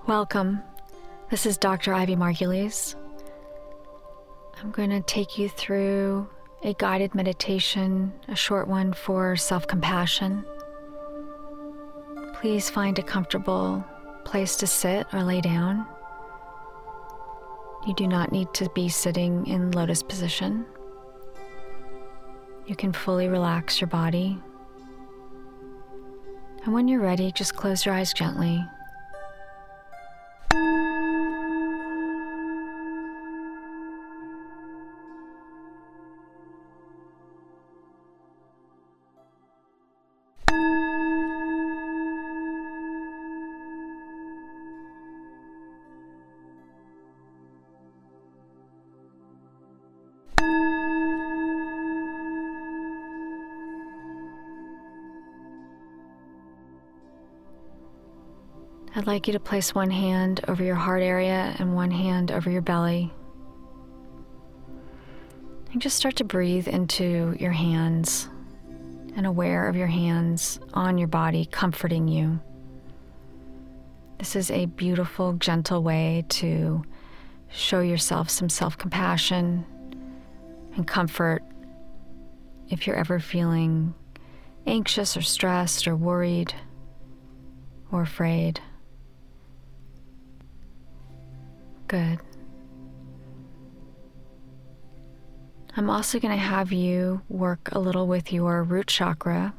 Welcome. This is Dr. Ivy Margulies. I'm going to take you through a guided meditation, a short one for self-compassion. Please find a comfortable place to sit or lay down. You do not need to be sitting in lotus position. You can fully relax your body. And when you're ready, just close your eyes gently. I'd like you to place one hand over your heart area and one hand over your belly. And just start to breathe into your hands and aware of your hands on your body, comforting you. This is a beautiful, gentle way to show yourself some self-compassion and comfort if you're ever feeling anxious or stressed or worried or afraid. Good. I'm also going to have you work a little with your root chakra.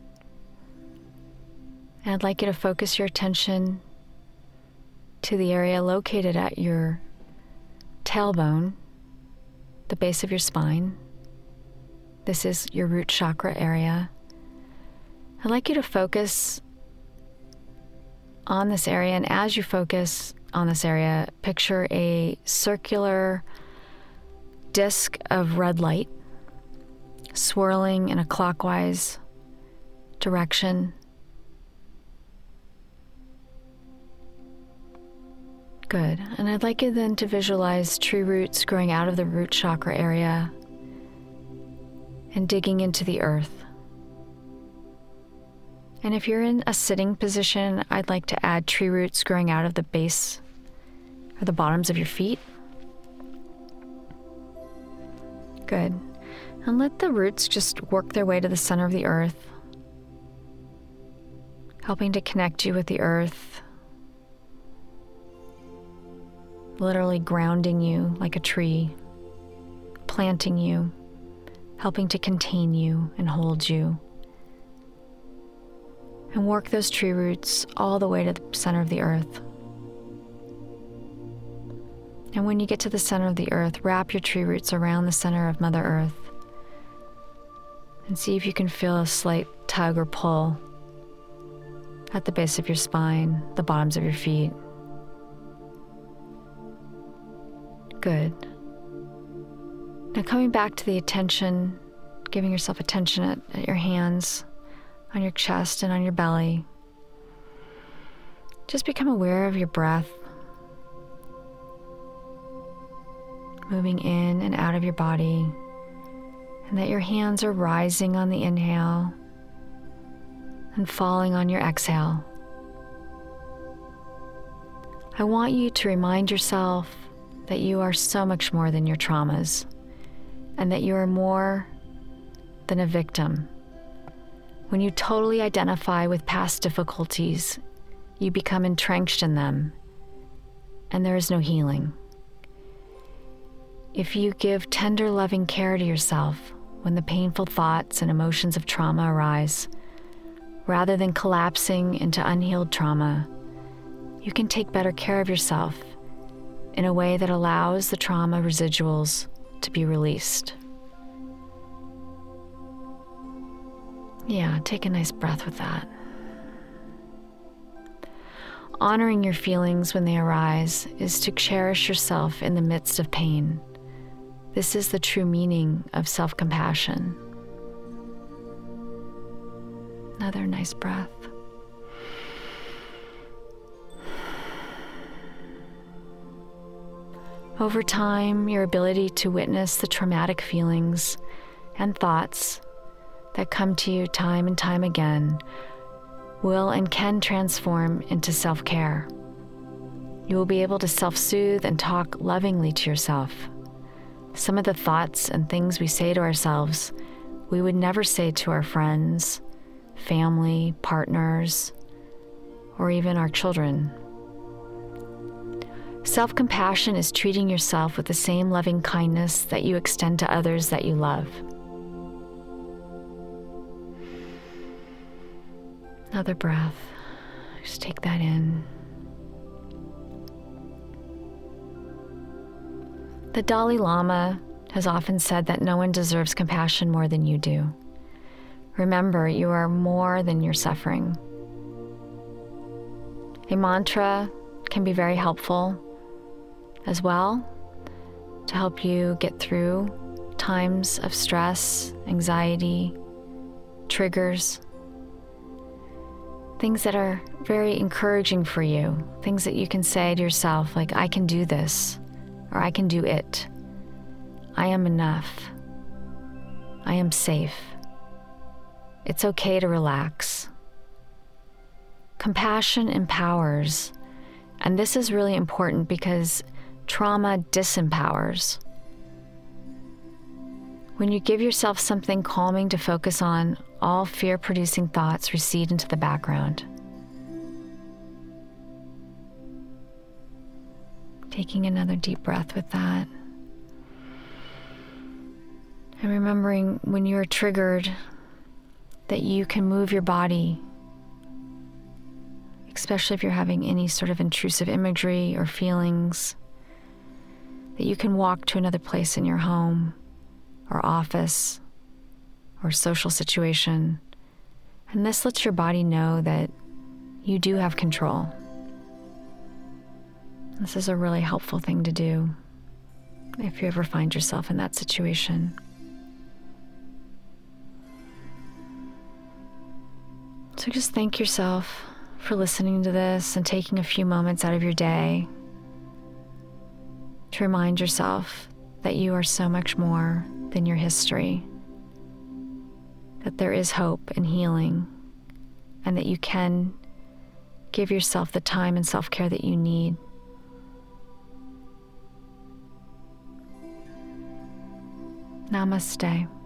And I'd like you to focus your attention to the area located at your tailbone, the base of your spine. This is your root chakra area. I'd like you to focus on this area, and as you focus on this area, picture a circular disc of red light swirling in a clockwise direction. Good. And I'd like you then to visualize tree roots growing out of the root chakra area and digging into the earth. And if you're in a sitting position, I'd like to add tree roots growing out of the base or the bottoms of your feet. Good. And let the roots just work their way to the center of the earth, helping to connect you with the earth, literally grounding you like a tree, planting you, helping to contain you and hold you. And work those tree roots all the way to the center of the earth. And when you get to the center of the earth, wrap your tree roots around the center of Mother Earth and see if you can feel a slight tug or pull at the base of your spine, the bottoms of your feet. Good. Now coming back to the attention, giving yourself attention at your hands, on your chest and on your belly. Just become aware of your breath, moving in and out of your body, and that your hands are rising on the inhale and falling on your exhale. I want you to remind yourself that you are so much more than your traumas, and that you are more than a victim. When you totally identify with past difficulties, you become entrenched in them, and there is no healing. If you give tender, loving care to yourself when the painful thoughts and emotions of trauma arise, rather than collapsing into unhealed trauma, you can take better care of yourself in a way that allows the trauma residuals to be released. Yeah, take a nice breath with that. Honoring your feelings when they arise is to cherish yourself in the midst of pain. This is the true meaning of self-compassion. Another nice breath. Over time, your ability to witness the traumatic feelings and thoughts that come to you time and time again will and can transform into self-care. You will be able to self-soothe and talk lovingly to yourself. Some of the thoughts and things we say to ourselves, we would never say to our friends, family, partners, or even our children. Self-compassion is treating yourself with the same loving kindness that you extend to others that you love. Another breath. Just take that in. The Dalai Lama has often said that no one deserves compassion more than you do. Remember, you are more than your suffering. A mantra can be very helpful as well to help you get through times of stress, anxiety, triggers, things that are very encouraging for you, things that you can say to yourself like, I can do this, or I can do it. I am enough. I am safe. It's okay to relax. Compassion empowers, and this is really important because trauma disempowers. When you give yourself something calming to focus on, all fear-producing thoughts recede into the background. Taking another deep breath with that. And remembering when you're triggered that you can move your body, especially if you're having any sort of intrusive imagery or feelings, that you can walk to another place in your home or office or social situation. And this lets your body know that you do have control. This is a really helpful thing to do if you ever find yourself in that situation. So just thank yourself for listening to this and taking a few moments out of your day to remind yourself that you are so much more than your history, that there is hope and healing, and that you can give yourself the time and self-care that you need. Namaste.